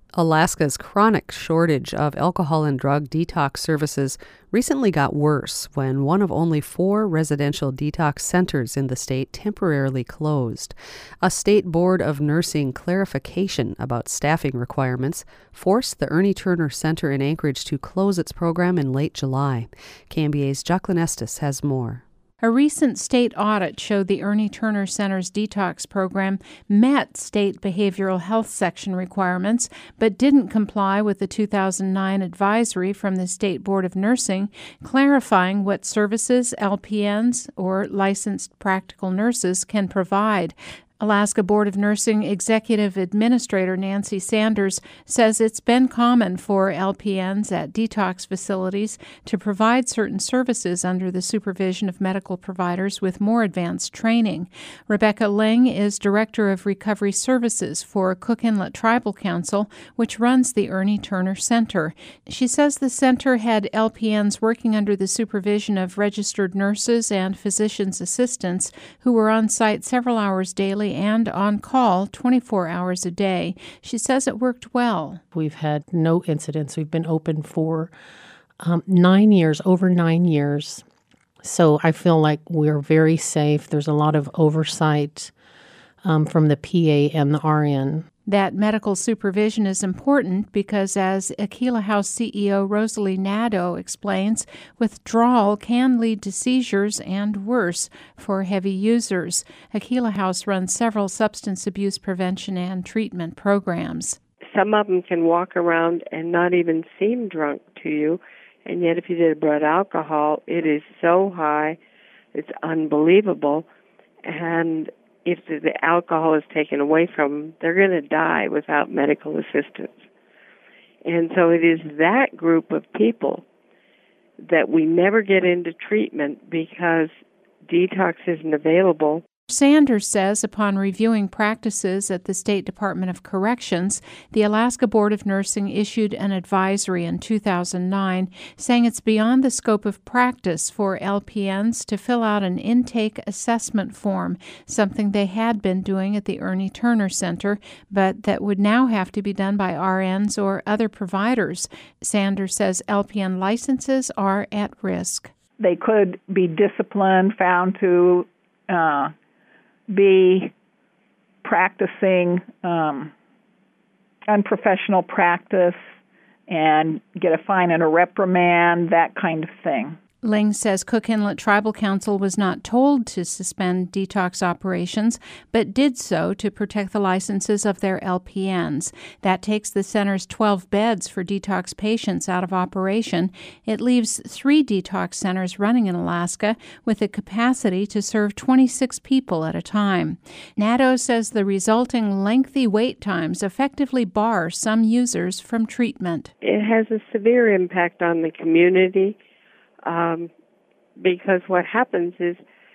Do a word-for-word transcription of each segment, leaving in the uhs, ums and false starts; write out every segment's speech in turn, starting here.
Alaska's chronic shortage of alcohol and drug detox services recently got worse when one of only four residential detox centers in the state temporarily closed. A state board of nursing clarification about staffing requirements forced the Ernie Turner Center in Anchorage to close its program in late July. K M B A's Jacqueline Estes has more. A recent state audit showed the Ernie Turner Center's detox program met state behavioral health section requirements, but didn't comply with the two thousand nine advisory from the State Board of Nursing clarifying what services L P Ns, or licensed practical nurses, can provide. Alaska Board of Nursing Executive Administrator Nancy Sanders says it's been common for L P Ns at detox facilities to provide certain services under the supervision of medical providers with more advanced training. Rebecca Ling is Director of Recovery Services for Cook Inlet Tribal Council, which runs the Ernie Turner Center. She says the center had L P Ns working under the supervision of registered nurses and physician's assistants who were on site several hours daily and on call twenty-four hours a day. She says it worked well. We've had no incidents. We've been open for um, nine years, over nine years. So I feel like we're very safe. There's a lot of oversight um, from the P A and the R N. That medical supervision is important because, as Aquila House C E O Rosalie Nadeau explains, withdrawal can lead to seizures and worse for heavy users. Aquila House runs several substance abuse prevention and treatment programs. Some of them can walk around and not even seem drunk to you, and yet if you did blood alcohol, it is so high, it's unbelievable, and if the alcohol is taken away from them, they're going to die without medical assistance. And so it is that group of people that we never get into treatment because detox isn't available. Sanders says upon reviewing practices at the State Department of Corrections, the Alaska Board of Nursing issued an advisory in two thousand nine saying it's beyond the scope of practice for L P Ns to fill out an intake assessment form, something they had been doing at the Ernie Turner Center, but that would now have to be done by R Ns or other providers. Sanders says L P N licenses are at risk. They could be disciplined, found to uh, be practicing um, unprofessional practice and get a fine and a reprimand, that kind of thing. Ling says Cook Inlet Tribal Council was not told to suspend detox operations, but did so to protect the licenses of their L P Ns. That takes the center's twelve beds for detox patients out of operation. It leaves three detox centers running in Alaska with a capacity to serve twenty-six people at a time. Nadeau says the resulting lengthy wait times effectively bar some users from treatment. It has a severe impact on the community. Um, because what happens is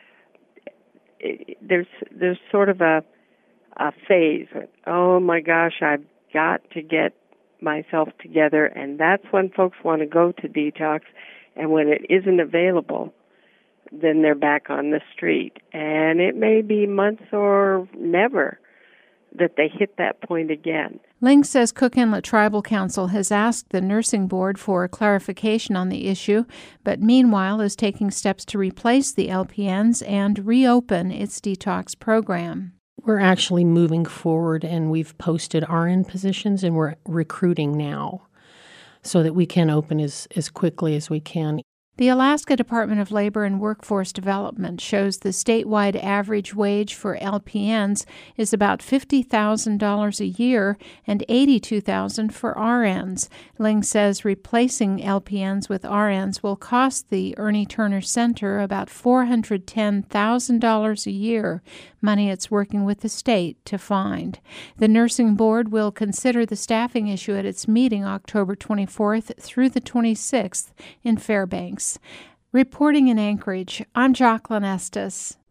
it, there's there's sort of a a phase. Oh my gosh, I've got to get myself together, and that's when folks want to go to detox. And when it isn't available, then they're back on the street, and it may be months or never that they hit that point again. Ling says Cook Inlet Tribal Council has asked the nursing board for clarification on the issue, but meanwhile is taking steps to replace the L P Ns and reopen its detox program. We're actually moving forward, and we've posted R N positions, and we're recruiting now so that we can open as, as quickly as we can. The Alaska Department of Labor and Workforce Development shows the statewide average wage for L P Ns is about fifty thousand dollars a year and eighty-two thousand dollars for R Ns. Ling says replacing L P Ns with R Ns will cost the Ernie Turner Center about four hundred ten thousand dollars a year, money it's working with the state to find. The nursing board will consider the staffing issue at its meeting October twenty-fourth through the twenty-sixth in Fairbanks. Reporting in Anchorage, I'm Jacqueline Estes.